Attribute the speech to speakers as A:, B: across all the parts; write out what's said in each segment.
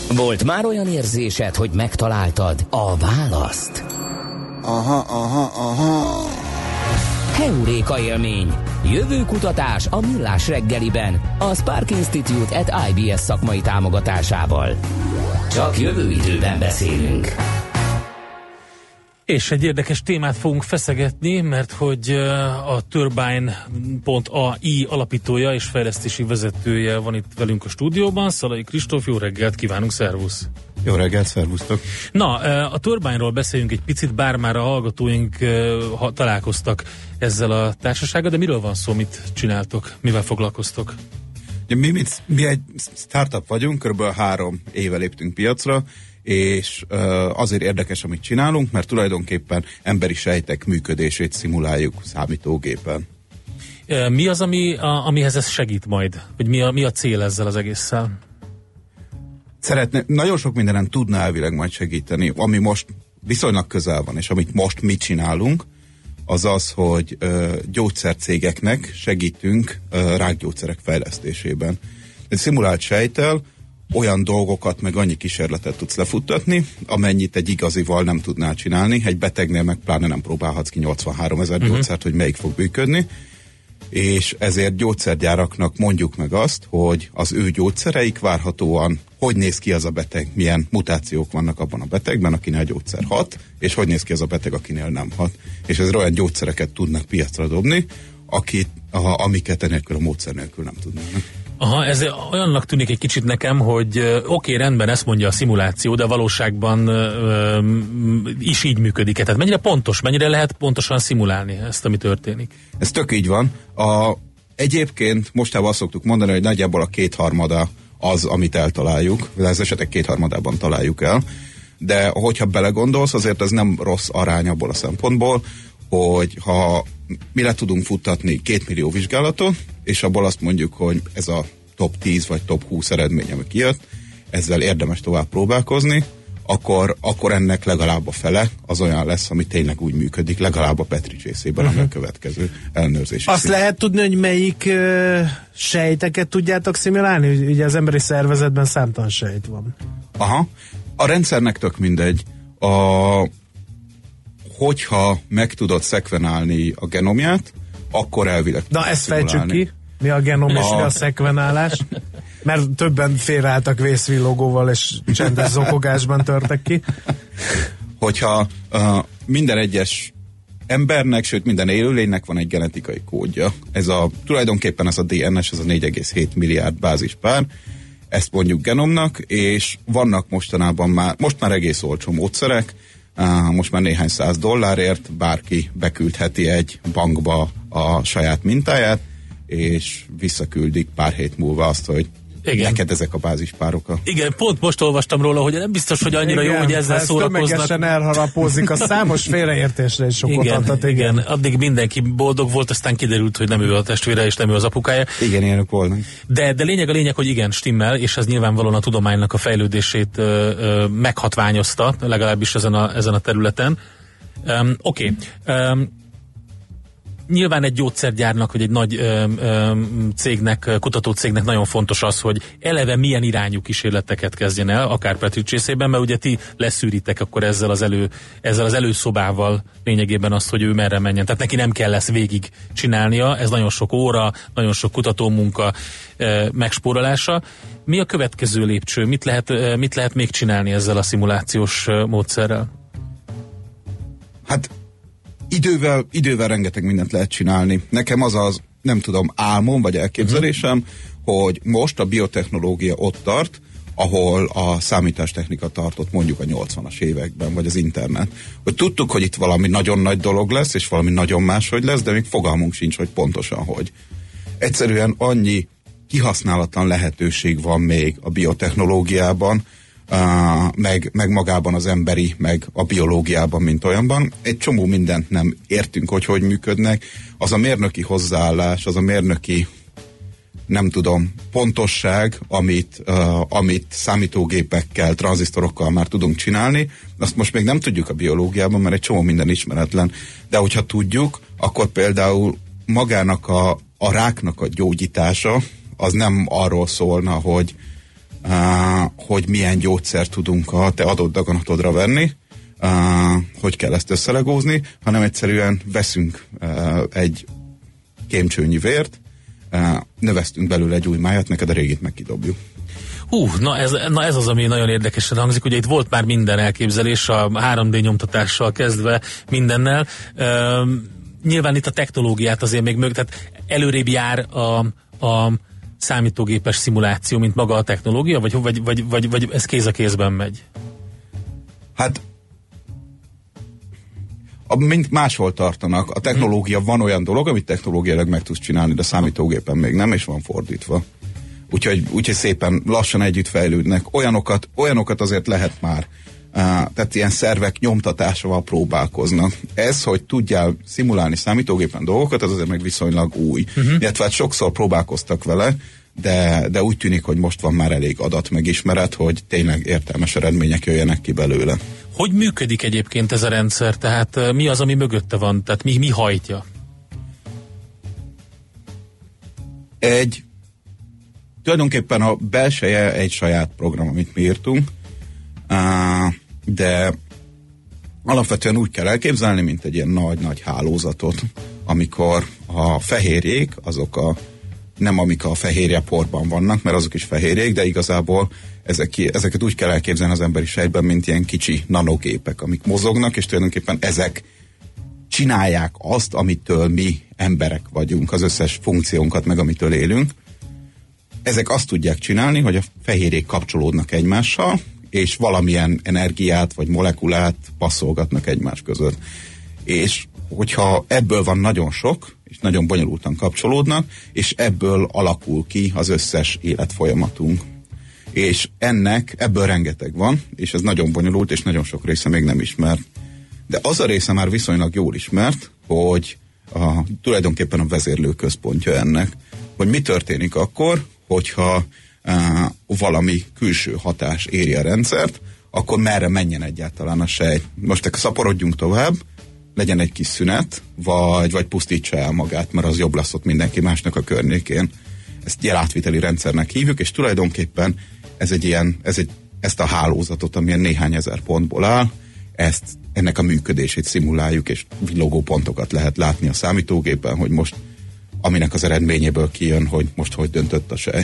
A: Volt már olyan érzésed, hogy megtaláltad a választ?
B: Aha.
A: Heuréka élmény. Jövőkutatás a Millás reggeliben. A Spark Institute at IBS szakmai támogatásával. Csak jövő időben beszélünk.
C: És egy érdekes témát fogunk feszegetni, mert hogy a Turbine.ai alapítója és fejlesztési vezetője van itt velünk a stúdióban. Szalai Kristóf, jó reggelt kívánunk, szervusz!
D: Jó reggelt, szervusztok!
C: Na, a Turbine-ról beszéljünk egy picit, bár már a hallgatóink találkoztak ezzel a társasággal, de miről van szó, mit csináltok, mivel foglalkoztok?
D: Mi egy startup vagyunk, kb. 3 éve léptünk piacra, és azért érdekes, amit csinálunk, mert tulajdonképpen emberi sejtek működését szimuláljuk számítógépen.
C: Mi az, amihez ez segít majd? Vagy mi a cél ezzel az egésszel?
D: Nagyon sok mindenen tudna elvileg majd segíteni, ami most viszonylag közel van, és amit most mi csinálunk, az az, hogy gyógyszercégeknek segítünk rákgyógyszerek fejlesztésében. Egy szimulált sejttel olyan dolgokat, meg annyi kísérletet tudsz lefuttatni, amennyit egy igazival nem tudnál csinálni. Egy betegnél meg pláne nem próbálhatsz ki 83 000 gyógyszert, hogy melyik fog működni. És ezért gyógyszergyáraknak mondjuk meg azt, hogy az ő gyógyszereik várhatóan, hogy néz ki az a beteg, milyen mutációk vannak abban a betegben, akinél a gyógyszer hat, és hogy néz ki az a beteg, akinél nem hat. És ezért olyan gyógyszereket tudnak piacra dobni, amiket enélkül a módszer nélkül nem tudnának.
C: Aha, ez olyannak tűnik egy kicsit nekem, hogy oké, rendben, ezt mondja a szimuláció, de valóságban is így működik. Tehát mennyire lehet pontosan szimulálni ezt, ami történik?
D: Ez tök így van. Egyébként mostában azt szoktuk mondani, hogy nagyjából a 2/3 az, amit eltaláljuk, de az esetek 2/3 találjuk el. De hogyha belegondolsz, azért ez nem rossz arány abból a szempontból, hogy ha mi le tudunk futtatni 2 millió vizsgálatot, és abból azt mondjuk, hogy ez a top 10 vagy top 20 eredmény, ami kijött, ezzel érdemes tovább próbálkozni, akkor ennek legalább a fele az olyan lesz, ami tényleg úgy működik, legalább a Petri csészében, ami a következő ellenőrzési
B: Azt lehet tudni, hogy melyik sejteket tudjátok szimulálni? Ugye az emberi szervezetben számtalan sejt van.
D: Aha. A rendszernek tök mindegy. Hogyha meg tudod szekvenálni a genomját, akkor elvileg
B: Na, ezt fejtsük ki. Mi a genom és mi a szekvenálás? Mert többen félreálltak vészvillogóval és csendes zokogásban törtek ki.
D: Hogyha minden egyes embernek, sőt minden élőlénynek van egy genetikai kódja. Tulajdonképpen ez a DNS, ez a 4,7 milliárd bázispár, ezt mondjuk genomnak, és vannak mostanában most már egész olcsó módszerek, most már néhány $100 bárki beküldheti egy bankba a saját mintáját, és visszaküldik pár hét múlva azt, hogy neked ezek a bázispárok.
C: Igen, pont most olvastam róla, hogy nem biztos, hogy annyira jó, hogy ezzel szórakoznak.
B: Tömegesen elharapózik, a számos félreértésre is okot adhat.
C: Igen, addig mindenki boldog volt, aztán kiderült, hogy nem ő a testvére, és nem ő az apukája.
D: Igen, ilyenük volna. De
C: lényeg, hogy igen, stimmel, és ez nyilvánvalóan a tudománynak a fejlődését meghatványozta, legalábbis ezen a területen. Oké. Nyilván egy gyógyszergyárnak, vagy egy nagy cégnek, kutatócégnek nagyon fontos az, hogy eleve milyen irányú kísérleteket kezdjen el, akár Petri csészében, mert ugye ti leszűritek akkor ezzel az előszobával lényegében azt, hogy ő merre menjen. Tehát neki nem kell ezt végig csinálnia, ez nagyon sok óra, nagyon sok kutatómunka megspórolása. Mi a következő lépcső? Mit lehet még csinálni ezzel a szimulációs módszerrel?
D: Hát Idővel rengeteg mindent lehet csinálni. Nekem az nem tudom, álmom vagy elképzelésem, hogy most a biotechnológia ott tart, ahol a számítástechnika tartott mondjuk a 80-as években, vagy az internet. Hogy tudtuk, hogy itt valami nagyon nagy dolog lesz, és valami nagyon máshogy lesz, de még fogalmunk sincs, hogy pontosan hogy. Egyszerűen annyi kihasználatlan lehetőség van még a biotechnológiában, meg magában az emberi, meg a biológiában, mint olyanban. Egy csomó mindent nem értünk, hogy működnek. Az a mérnöki hozzáállás, az a mérnöki, nem tudom, pontosság, amit számítógépekkel, tranzisztorokkal már tudunk csinálni, azt most még nem tudjuk a biológiában, mert egy csomó minden ismeretlen. De hogyha tudjuk, akkor például magának a ráknak a gyógyítása, az nem arról szólna, hogy hogy milyen gyógyszert tudunk a te adott daganatodra venni, hogy kell ezt összelegózni, hanem egyszerűen veszünk egy kémcsőnyi vért, növesztünk belőle egy új májat, neked a régit meg kidobjuk.
C: Na ez az, ami nagyon érdekesen hangzik. Ugye itt volt már minden elképzelés, a 3D nyomtatással kezdve mindennel. Nyilván itt a technológiát azért még tehát előrébb jár a számítógépes szimuláció, mint maga a technológia, vagy ez kéz a kézben megy?
D: Hát mint máshol tartanak. A technológia van olyan dolog, amit technológiailag meg tudsz csinálni, de számítógépen még nem, és van fordítva. Úgyhogy szépen lassan együtt fejlődnek. Olyanokat azért lehet már. Tehát ilyen szervek nyomtatásával próbálkoznak. Ez, hogy tudjál szimulálni számítógépen dolgokat, az azért meg viszonylag új. Illetve hát sokszor próbálkoztak vele, de úgy tűnik, hogy most van már elég adat megismeret, hogy tényleg értelmes eredmények jöjjenek ki belőle.
C: Hogy működik egyébként ez a rendszer? Tehát mi az, ami mögötte van? Tehát mi hajtja?
D: Tulajdonképpen a belseje egy saját program, amit mi írtunk, de alapvetően úgy kell elképzelni, mint egy ilyen nagy-nagy hálózatot, amikor a fehérjék, nem amik a fehérjeporban vannak, mert azok is fehérjék, de igazából ezeket úgy kell elképzelni az emberi sejtben, mint ilyen kicsi nanogépek, amik mozognak, és tulajdonképpen ezek csinálják azt, amitől mi emberek vagyunk, az összes funkciónkat, meg amitől élünk. Ezek azt tudják csinálni, hogy a fehérjék kapcsolódnak egymással, és valamilyen energiát vagy molekulát passzolgatnak egymás között. És hogyha ebből van nagyon sok, és nagyon bonyolultan kapcsolódnak, és ebből alakul ki az összes életfolyamatunk. És ebből rengeteg van, és ez nagyon bonyolult, és nagyon sok része még nem ismert. De az a része már viszonylag jól ismert, hogy tulajdonképpen a vezérlőközpontja ennek, hogy mi történik akkor, hogyha valami külső hatás éri a rendszert, akkor merre menjen egyáltalán a sejt. Most szaporodjunk tovább, legyen egy kis szünet, vagy pusztítsa el magát, mert az jobb lesz ott mindenki másnak a környékén. Ezt jelátviteli rendszernek hívjuk, és tulajdonképpen ezt a hálózatot, amilyen néhány ezer pontból áll, ennek a működését szimuláljuk, és villogó pontokat lehet látni a számítógépen, hogy most, aminek az eredményéből kijön, hogy most hogy döntött a sejt.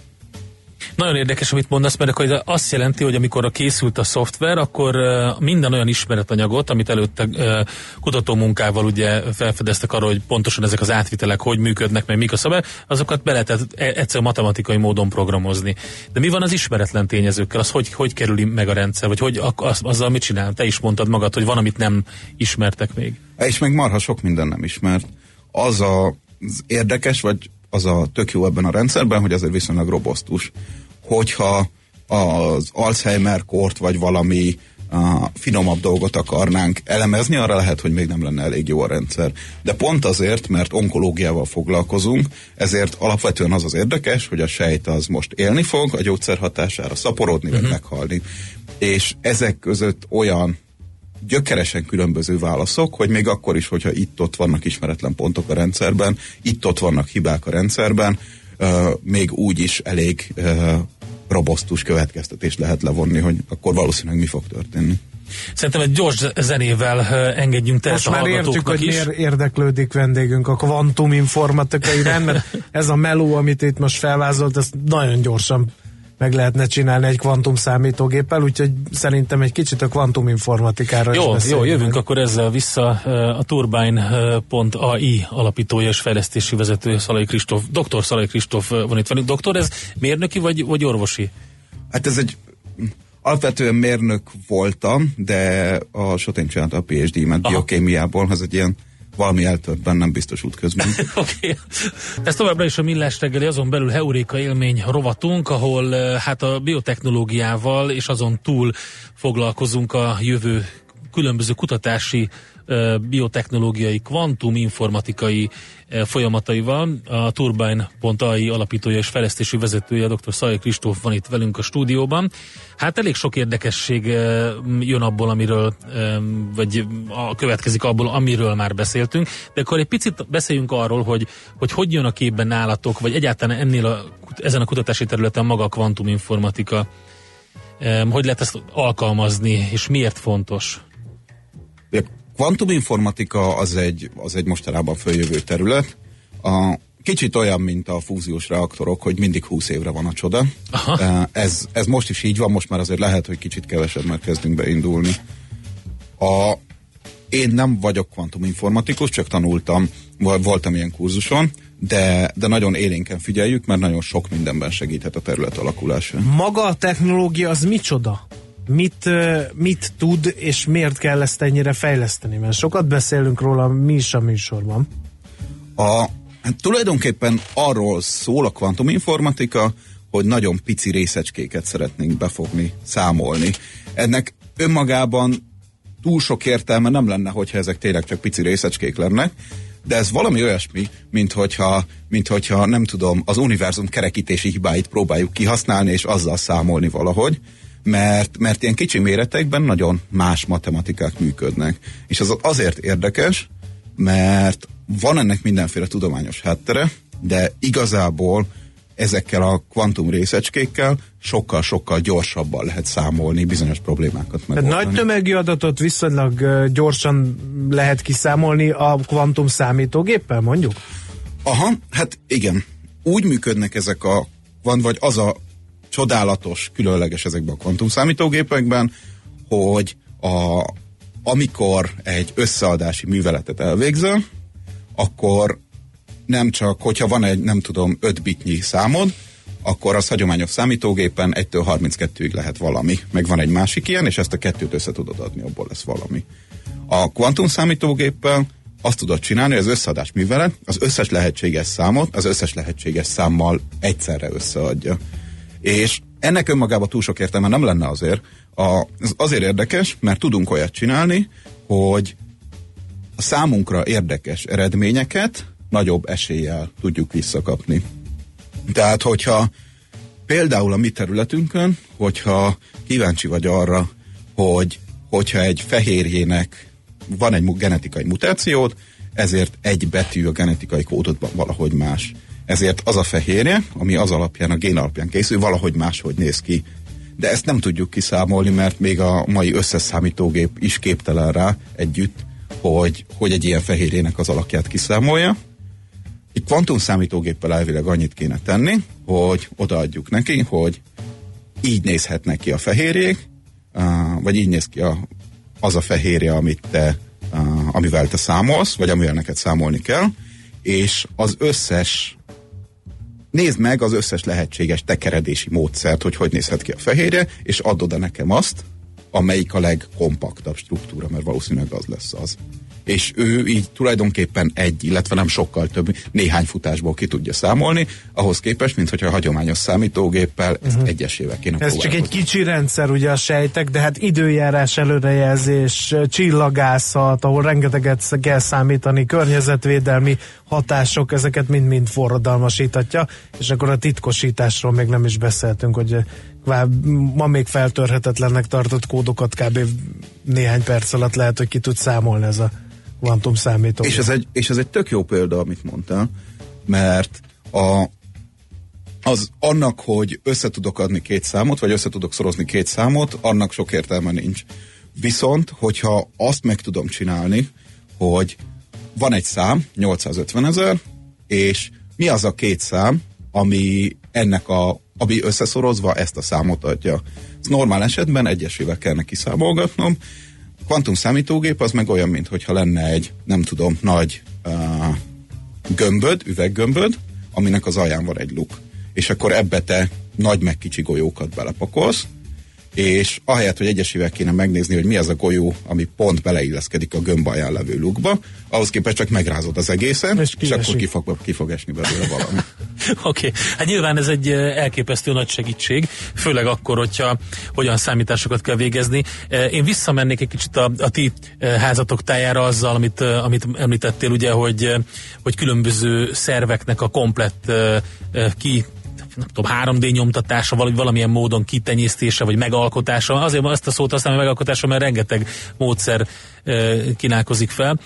C: Nagyon érdekes, amit mondasz, mert akkor azt jelenti, hogy amikor készült a szoftver, akkor minden olyan ismeretanyagot, amit előtte kutatómunkával ugye felfedeztek arra, hogy pontosan ezek az átvitelek hogy működnek, meg mik a szabály, azokat be lehetett egyszerűen matematikai módon programozni. De mi van az ismeretlen tényezőkkel? Az hogy kerüli meg a rendszer? Vagy hogy azzal mit csinál? Te is mondtad magad, hogy van, amit nem ismertek még.
D: És meg marha sok minden nem ismert. Az érdekes, vagy az a tök jó ebben a rendszerben, hogy azért viszonylag robosztus. Hogyha az Alzheimer-kort vagy valami finomabb dolgot akarnánk elemezni, arra lehet, hogy még nem lenne elég jó a rendszer. De pont azért, mert onkológiával foglalkozunk, ezért alapvetően az érdekes, hogy a sejt az most élni fog, a gyógyszer hatására szaporodni, vagy meghalni. És ezek között olyan gyökeresen különböző válaszok, hogy még akkor is, hogyha itt-ott vannak ismeretlen pontok a rendszerben, itt-ott vannak hibák a rendszerben, még úgy is elég robosztus következtetést lehet levonni, hogy akkor valószínűleg mi fog történni.
C: Szerintem egy gyors zenével engedjünk teret a hallgatóknak is.
B: Most már értjük, hogy miért érdeklődik vendégünk a kvantuminformatikai rend, mert ez a meló, amit itt most felvázolt, ezt nagyon gyorsan meg lehetne csinálni egy kvantum számítógéppel, úgyhogy szerintem egy kicsit a kvantuminformatikára is beszéljünk.
C: Jó, jövünk akkor ezzel vissza. A Turbine.ai alapítója és fejlesztési vezető Dr. Szalai Kristóf van itt velünk. Doktor, ez mérnöki vagy orvosi?
D: Hát ez alapvetően mérnök voltam, de a Sotén csinálta a PhD-met biokémiából, ez egy ilyen valami eltört bennem biztos útközben.
C: Oké. Ez továbbra is a Millás reggeli, azon belül Heuréka élmény rovatunk, ahol hát a biotechnológiával és azon túl foglalkozunk a jövő különböző kutatási, biotechnológiai, kvantuminformatikai folyamataival. A Turbine.ai alapítója és fejlesztési vezetője, dr. Szalai Kristóf van itt velünk a stúdióban. Hát elég sok érdekesség jön abból, amiről, vagy következik abból, amiről már beszéltünk, de akkor egy picit beszéljünk arról, hogy jön a képben nálatok, vagy egyáltalán ezen a kutatási területen maga a kvantuminformatika. hogy lehet ezt alkalmazni, és miért fontos?
D: A kvantuminformatika az egy mostanában följövő terület. Kicsit olyan, mint a fúziós reaktorok, hogy mindig 20 évre van a csoda. Ez most is így van, most már azért lehet, hogy kicsit kevesebb már kezdünk beindulni. Én nem vagyok kvantuminformatikus, csak tanultam, voltam ilyen kurzuson, de nagyon élénken figyeljük, mert nagyon sok mindenben segíthet a terület alakulása.
B: Maga a technológia az micsoda? Mit tud, és miért kell ezt ennyire fejleszteni? Mert sokat beszélünk róla mi is a műsorban.
D: Tulajdonképpen arról szól a kvantuminformatika, hogy nagyon pici részecskéket szeretnénk befogni, számolni. Ennek önmagában túl sok értelme nem lenne, hogyha ezek tényleg csak pici részecskék lennek, de ez valami olyasmi, mint hogyha nem tudom, az univerzum kerekítési hibáit próbáljuk kihasználni, és azzal számolni valahogy, mert ilyen kicsi méretekben nagyon más matematikák működnek. És az azért érdekes, mert van ennek mindenféle tudományos háttere, de igazából ezekkel a kvantum részecskékkel sokkal-sokkal gyorsabban lehet számolni, bizonyos problémákat megoldani.
B: Nagy tömegű adatot viszonylag gyorsan lehet kiszámolni a kvantum számítógéppel, mondjuk?
D: Aha, hát igen. Úgy működnek ezek vagy az a csodálatos, különleges ezekben a kvantum számítógépekben, hogy amikor egy összeadási műveletet elvégzel, akkor nem csak, hogyha van egy, nem tudom, 5 bitnyi számod, akkor az hagyományos számítógépen 1-től 32-ig lehet valami. Meg van egy másik ilyen, és ezt a kettőt össze tudod adni, abból lesz valami. A kvantum számítógéppel azt tudod csinálni, hogy az összeadás művelet az összes lehetséges számot az összes lehetséges számmal egyszerre összeadja. És ennek önmagában túl sok értelme nem lenne azért. Ez azért érdekes, mert tudunk olyat csinálni, hogy a számunkra érdekes eredményeket nagyobb eséllyel tudjuk visszakapni. Tehát, hogyha például a mi területünkön, hogyha kíváncsi vagy arra, hogyha egy fehérjének van egy genetikai mutációt, ezért egy betű a genetikai kódodban valahogy más. Ezért az a fehérje, ami az alapján, a gén alapján készül, valahogy máshogy néz ki. De ezt nem tudjuk kiszámolni, mert még a mai összes számítógép is képtelen rá együtt, hogy egy ilyen fehérjének az alakját kiszámolja. Egy kvantum számítógéppel elvileg annyit kéne tenni, hogy odaadjuk neki, hogy így nézhetnek ki a fehérjék, vagy így néz ki az a fehérje, amivel te számolsz, vagy amivel neked számolni kell, és nézd meg az összes lehetséges tekeredési módszert, hogy nézhet ki a fehérje, és add oda nekem azt, amelyik a legkompaktabb struktúra, mert valószínűleg az lesz az. És ő így tulajdonképpen illetve nem sokkal több, néhány futásból ki tudja számolni, ahhoz képest, mint hogyha a hagyományos számítógéppel ezt egyesével kéne
B: Ez csak egy kicsi rendszer, ugye a sejtek, de hát időjárás, előrejelzés, csillagászat, ahol rengeteget kell számítani, környezetvédelmi hatások, ezeket mind-mind forradalmasítatja, és akkor a titkosításról még nem is beszéltünk, hogy ma még feltörhetetlennek tartott kódokat kb. Néhány perc alatt lehet, hogy ki tud számolni ez a kvantum számítógép.
D: És ez egy tök jó példa, amit mondtál, mert annak, hogy össze tudok adni 2 számot, vagy össze tudok szorozni 2 számot, annak sok értelme nincs. Viszont, hogyha azt meg tudom csinálni, hogy van egy szám, 850 000, és mi az a 2 szám, ami ami összeszorozva ezt a számot adja. Ez normál esetben egyesével kell neki számolgatnom. A kvantum számítógép az meg olyan, mintha lenne egy, nem tudom, nagy üveggömböd, aminek az alján van egy luk. És akkor ebbe te nagy meg kicsi golyókat belepakolsz, és ahelyett, hogy egyesével kéne megnézni, hogy mi az a golyó, ami pont beleilleszkedik a gömb alján levő lukba, ahhoz képest csak megrázod az egészen, és akkor ki fog esni belőle valami.
C: Oké. Hát nyilván ez egy elképesztő nagy segítség, főleg akkor, hogyha hogyan számításokat kell végezni. Én visszamennék egy kicsit a ti házatok tájára azzal, amit említettél, ugye, hogy különböző szerveknek a komplett nem tudom, 3D nyomtatása, valamilyen módon kitenyésztése, vagy megalkotása. Azért ezt a szót használom, megalkotása, mert rengeteg módszer kínálkozik fel.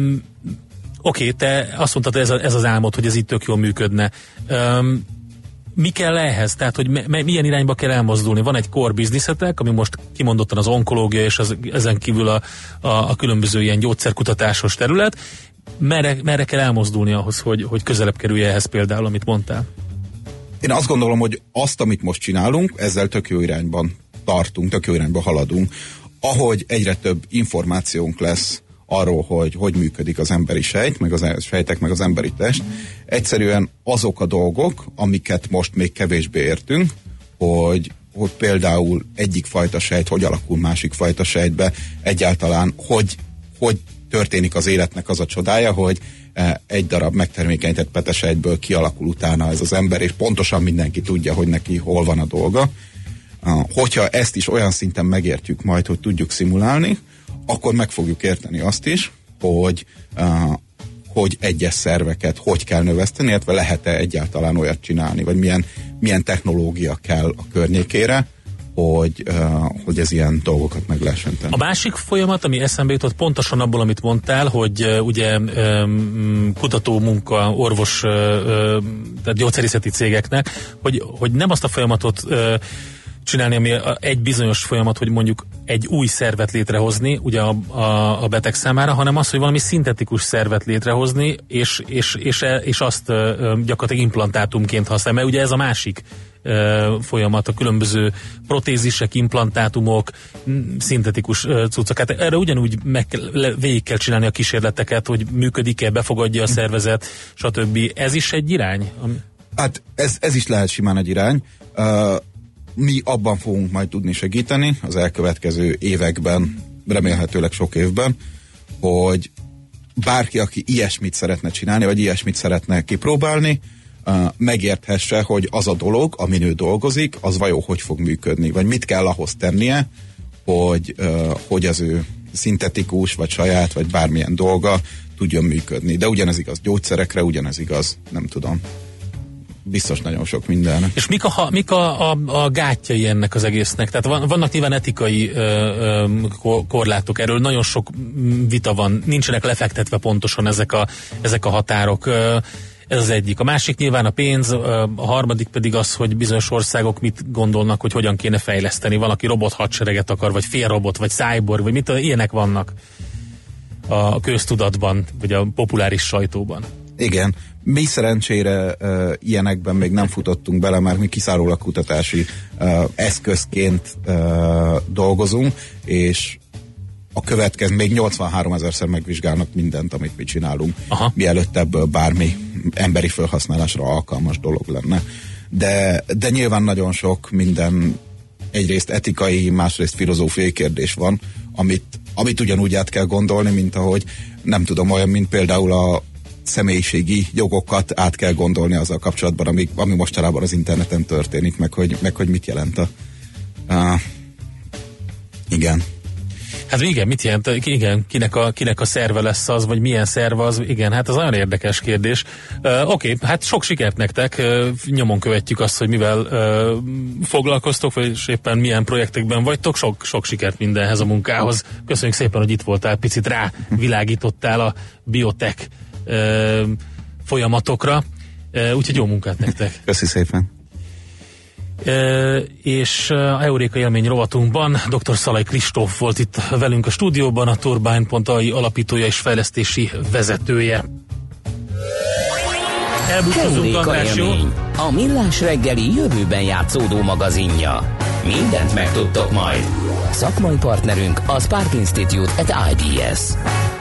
C: Oké, te azt mondtad, ez az álmod, hogy ez így tök jól működne. mi kell ehhez? Tehát, hogy milyen irányba kell elmozdulni? Van egy core businessetek, ami most kimondottan az onkológia, és ezen kívül a különböző ilyen gyógyszerkutatásos terület. Merre kell elmozdulni ahhoz, hogy közelebb kerülj ehhez például, amit mondtál?
D: Én azt gondolom, hogy azt, amit most csinálunk, ezzel tök jó irányban tartunk, tök jó irányban haladunk. Ahogy egyre több információnk lesz arról, hogy működik az emberi sejt, meg az sejtek, meg az emberi test, egyszerűen azok a dolgok, amiket most még kevésbé értünk, hogy például egyik fajta sejt hogy alakul másik fajta sejtbe, egyáltalán hogy történik az életnek az a csodája, hogy egy darab megtermékenyített petesejtből kialakul utána ez az ember, és pontosan mindenki tudja, hogy neki hol van a dolga. Hogyha ezt is olyan szinten megértjük majd, hogy tudjuk szimulálni, akkor meg fogjuk érteni azt is, hogy egyes szerveket hogy kell növeszteni, illetve lehet-e egyáltalán olyat csinálni, vagy milyen technológia kell a környékére, hogy ez ilyen dolgokat meg lehessen tenni.
C: A másik folyamat, ami eszembe jutott pontosan abból, amit mondtál, hogy ugye kutató munka, orvos, tehát gyógyszerészeti cégeknek, hogy nem azt a folyamatot csinálni, ami egy bizonyos folyamat, hogy mondjuk egy új szervet létrehozni, ugye a beteg számára, hanem az, hogy valami szintetikus szervet létrehozni, és azt gyakorlatilag implantátumként használni, mert ugye ez a másik folyamat, a különböző protézisek, implantátumok, szintetikus cuccok. Hát erre ugyanúgy végig kell csinálni a kísérleteket, hogy működik-e, befogadja a szervezet, stb. Ez is egy irány?
D: Hát ez is lehet simán egy irány. Mi abban fogunk majd tudni segíteni az elkövetkező években, remélhetőleg sok évben, hogy bárki, aki ilyesmit szeretne csinálni, vagy ilyesmit szeretne kipróbálni, megérthesse, hogy az a dolog, amin ő dolgozik, az vajon hogy fog működni, vagy mit kell ahhoz tennie, hogy az ő szintetikus, vagy saját, vagy bármilyen dolga tudjon működni. De ugyanez igaz gyógyszerekre, ugyanez igaz, nem tudom, biztos nagyon sok mindennek.
C: És mik a gátjai ennek az egésznek? Tehát vannak nyilván etikai korlátok, erről nagyon sok vita van, nincsenek lefektetve pontosan ezek a határok. Ez az egyik. A másik nyilván a pénz, a harmadik pedig az, hogy bizonyos országok mit gondolnak, hogy hogyan kéne fejleszteni. Valaki robothadsereget akar, vagy félrobot, vagy cyborg, vagy mit, ilyenek vannak a köztudatban, vagy a populáris sajtóban.
D: Igen. Mi szerencsére ilyenekben még nem futottunk bele, mert mi kizárólag kutatási eszközként dolgozunk, és a következő még 83 000-szer megvizsgálnak mindent, amit mi csinálunk, mielőtt ebből bármi emberi felhasználásra alkalmas dolog lenne. De nyilván nagyon sok minden, egyrészt etikai, másrészt filozófiai kérdés van, amit ugyanúgy át kell gondolni, mint ahogy nem tudom, olyan, mint például a személyiségi jogokat át kell gondolni azzal kapcsolatban, ami mostanában az interneten történik, meg hogy mit jelent igen.
C: Hát igen, mit jelent? Igen, kinek a szerve lesz az, vagy milyen szerve az? Igen, hát az nagyon érdekes kérdés. Oké, hát sok sikert nektek, nyomon követjük azt, hogy mivel foglalkoztok, vagy éppen milyen projektekben vagytok, sok sikert mindenhez a munkához. Köszönjük szépen, hogy itt voltál, picit rávilágítottál a biotech folyamatokra, úgyhogy jó munkát nektek.
D: Köszi szépen.
C: És a Euréka élmény rovatunkban dr. Szalai Kristóf volt itt velünk a stúdióban, a Turbine.ai alapítója és fejlesztési vezetője.
A: Euréka élmény, a Millás reggeli jövőben játszódó magazinja. Mindent megtudtok majd. Szakmai partnerünk a Spark Institute at IBS.